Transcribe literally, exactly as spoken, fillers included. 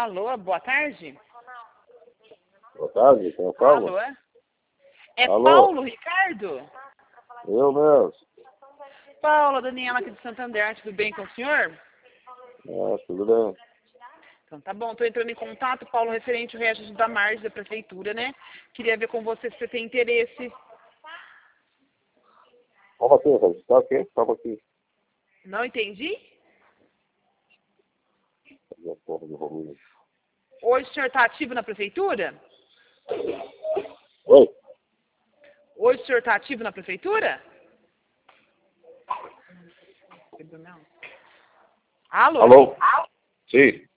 Alô, boa tarde. Boa tarde, quem fala? Alô, é? É Alô? Paulo Ricardo? Eu mesmo. Paula, Daniela aqui de Santander, tudo bem com o senhor? É, tudo bem. Então tá bom, estou entrando em contato, Paulo, referente ao reajuste da margem da prefeitura, né? Queria ver com você se você tem interesse. Como assim, registrar o quê? Calma aqui. Não entendi? Cadê a porra do Romero? Hoje o senhor está ativo na prefeitura? Oi? Hoje o senhor está ativo na prefeitura? Alô? Alô? Sim.